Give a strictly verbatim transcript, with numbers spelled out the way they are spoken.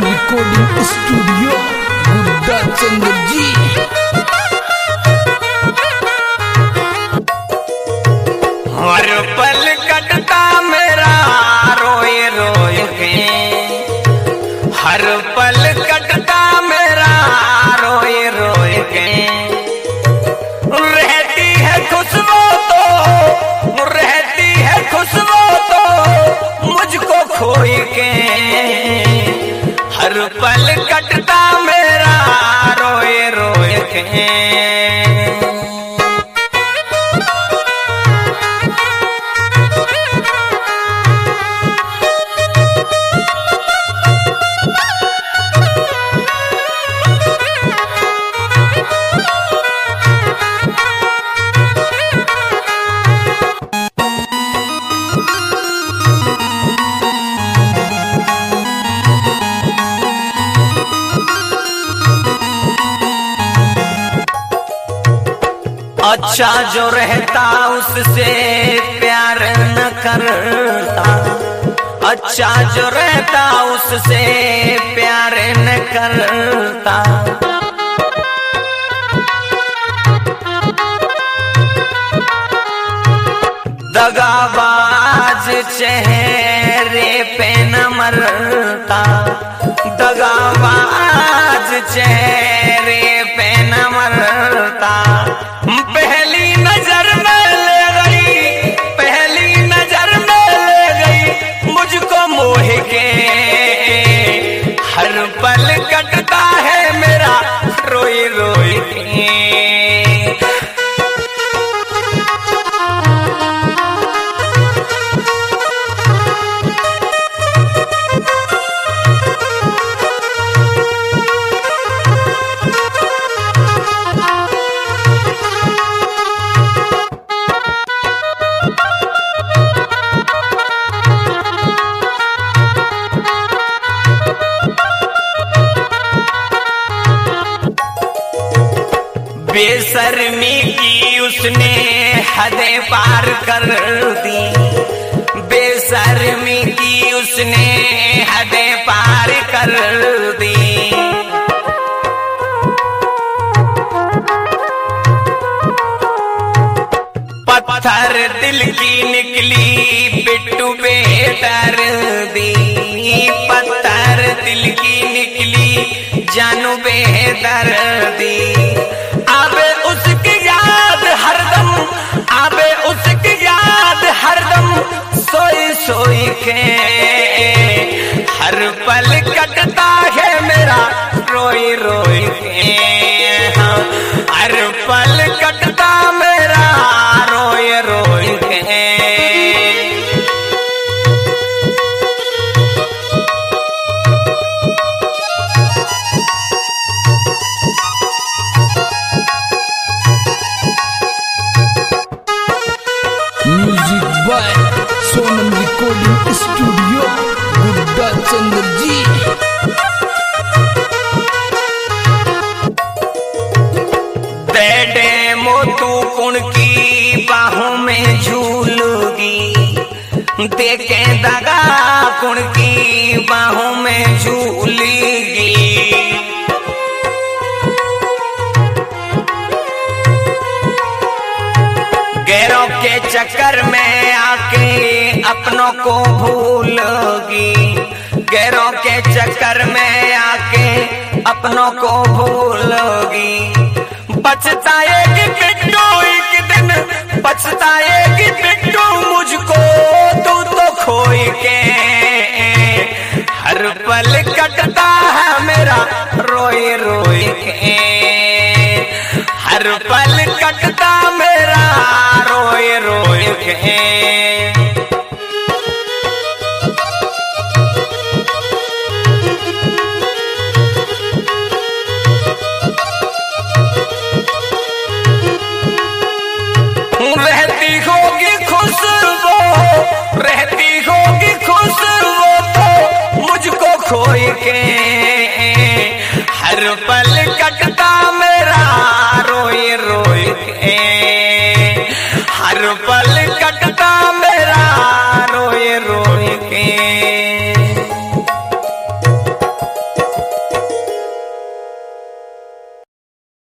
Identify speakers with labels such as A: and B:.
A: Recording studio Gudda Chandra जी।
B: हर पल कटता मेरा रोए रोए के, हर पल कटता मेरा रोए रोए के। रहती है खुशबू तो रहती है खुशबू तो मुझको खोए के, हर पल कटता मेरा रोए रोए के। अच्छा जो रहता उससे प्यार न करता, अच्छा जो रहता उससे प्यार न करता। दगाबाज चेहरे पे न मरता, दगाबाज चेहरे पे न मरता। पहली नजर में ले गई, पहली नजर में ले गई मुझको मोह के, हर पल कटता है मेरा रोई रोई के। बेशर्मी की उसने हदें पार कर दी, बेशर्मी की उसने हदें पार कर दी। पत्थर दिल की निकली बिट्टू बेदर्दी, पत्थर दिल की निकली जानू बेदर्दी। आबे उसकी याद हरदम, आबे उसकी याद हरदम सोई सोई के, हर पल कटता है मेरा रोई रोई के। हाँ, हर पल कटता मेरा रोई रोई के।
A: Music by Sonam recording studio Gudda Chandra जी।
B: बेटे मोतू कुण की बाहों में झूलूगी, देखे दगा कुण की बाहों में झूलेगी। गैरों के चक्कर में आके अपनों को भूलोगी, गैरों के चक्कर में आके अपनों को भूलोगी। पछताएगी बिट्टू एक दिन, पछताएगी बिट्टू मुझको तू तो खोई के, हर पल कटता है मेरा रोई रोई के, हर पल कटता मेरा रोए रोए के। रहती होगी खुशबू, रहती होगी खुशबू तो मुझको खोई के, हर पल कटता